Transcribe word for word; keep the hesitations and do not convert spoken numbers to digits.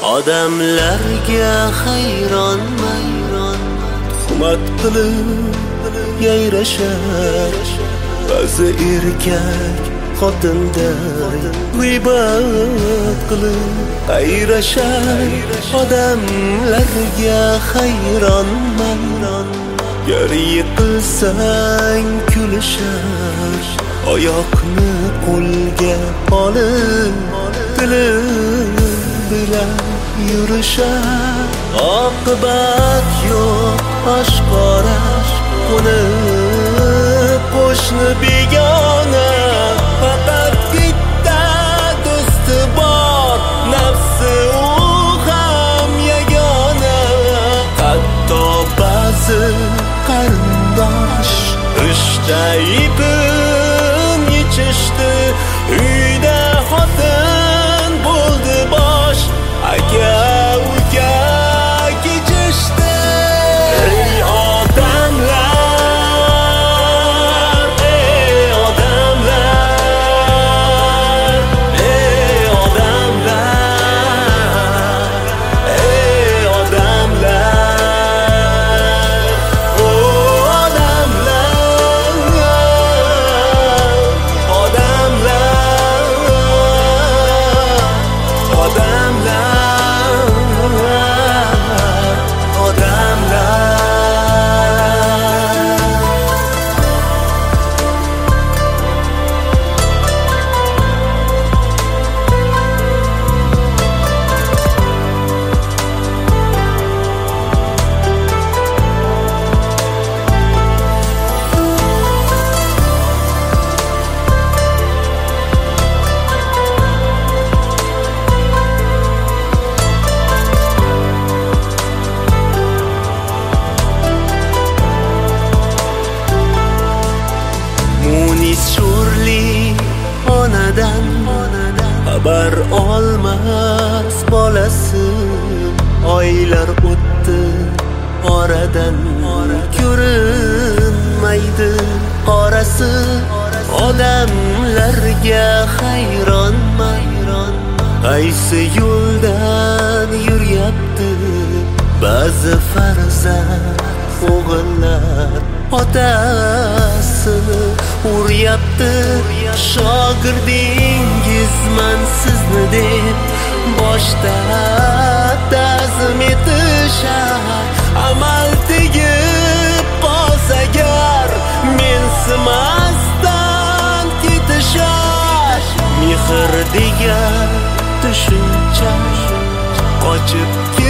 Odamlarga hayronman, tuhmat qilib yayrashar. Ba'zi erkak xotinday g'iybat qilib qayrashar. Odamlarga hayronman, gar yiqilsang kulishar. Oyoqni qo'lga olib tili bilan yurishar. Oqibat yo'q oshkora, qo'nib qo'shni begona. Faqat bitta do'sti bor, nafsi u ham yagona. Hatto ba'zi qarindosh ishda ipim yechishdi. Uyda xotin bo'ldi bosh, aka uka kechishdi. Ey odamlar, ey odamlar, ey odamlar, ey odamlar, o odamlar, odamlar, odamlar, odamlar. Munis sho'rli onadan xabar olmas bolasi. Oylar o'tdi oradan, ko'rinmaydi qorasi. Odamlarga hayronman, qaysi yo'ldan yuryapti. Ba'zi farzand o'g'illar otasini uryapti. Shogirdingizman sizni deb boshda ta'zim etishar. Amal tegib qolsa agar mensimasdan ketishar. Mehr degan tushuncha qochib